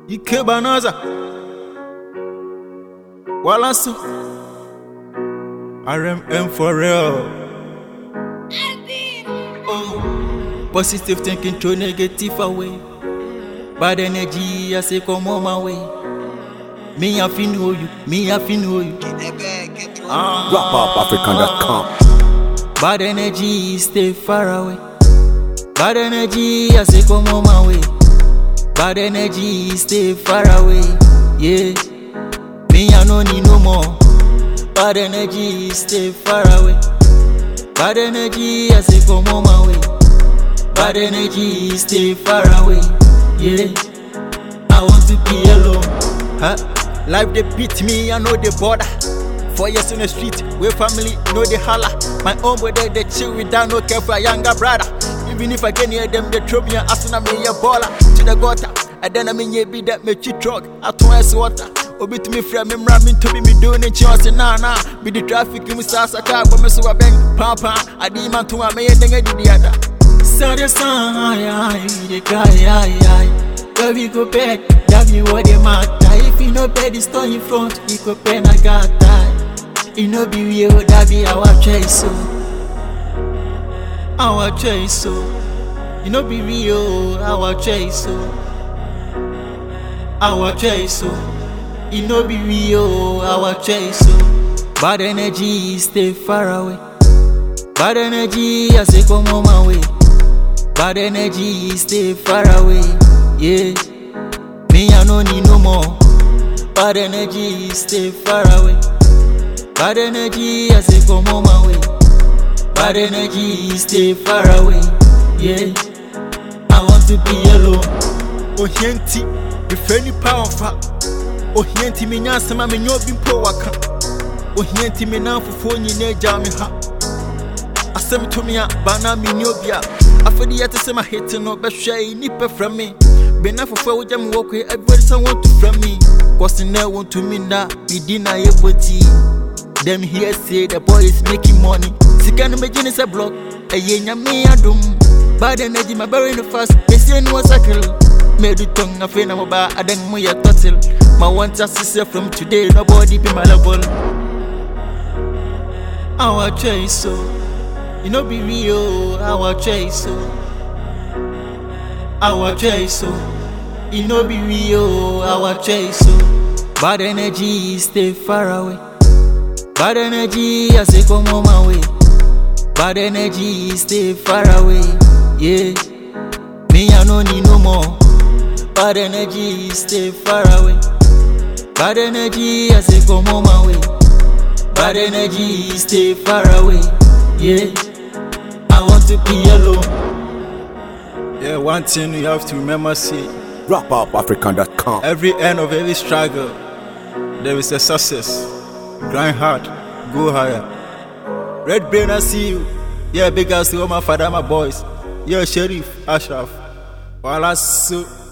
Ike Banaza Wallace RMM for real. Oh, positive thinking to negative away. Bad energy, I say come on my way. Me I feel know you, me I feel know you. RapUpAfrican.com. Bad energy, stay far away. Bad energy, I say come on my way. Bad energy, stay far away. Yeah, me I no need no more. Bad energy, stay far away. Bad energy, I say come on my way. Bad energy, stay far away. Yeah, I want to be alone. Huh? Life they beat me, I know the border. 4 years in the street, with family, know the holla. My own brother, they chill without no care for a younger brother. Even if I get near them, they throw me an ass and I mean a baller. To the gutter, and then I mean ye be that make you truck. I twice water. Obi to me from him ramming to me doing it. You say nah. Be the traffic in Musasa car, but me so I bang, papa. I demand to a man, then I did the other. So the sun, the guy, where we go bed, that be what they matter. If you no bed, the store in front, you go pen, I got that. You know be real, that be our choice, so. Our choice, so. You know be real, our choice, so. Our choice, so. You know be real, our choice, so. Bad energy, stay far away. Bad energy, I say come on my way. Bad energy, stay far away. Yeah, me I no need no more. Bad energy, stay far away. Bad energy, I say come on my way. Bad energy, stay far away. Yeah, I want to be alone. Oh yenti, if any power fa. Oh yenti me nyasa ma me nyobi mpo waka. Oh yenti me na fufu nyine ja me ha. Asem to me a bana me nyobia. Afedi yet say my hate no be hwe nipa from me. Be na fufu wo jam wo kwe everybody say want to from me. Cause now want to me na me dina ye boti. Them here say the boy is making money. Sika no me jini say block. Eye nyame adum. Bad energy my bury no fast. They say no circle. Me do tongue afi na mo ba adan mo ya totil. My want to see from today nobody be my level. Our choice so. You know be real, our choice so. Our choice so. You know be real, our choice so. Bad energy, stay far away. Bad energy, I say come on my way. Bad energy, stay far away. Yeah, me I no need no more. Bad energy, stay far away. Bad energy, I say come on my way. Bad energy, stay far away. Yeah, I want to be alone. Yeah, one thing you have to remember, see. RapUpAfrican.com. Every end of every struggle, there is a success. Grind hard, go higher. Red Brain, I see you. Yeah, big ass to all my father, my boys. Yeah, Sheriff, Ashraf. Wallace.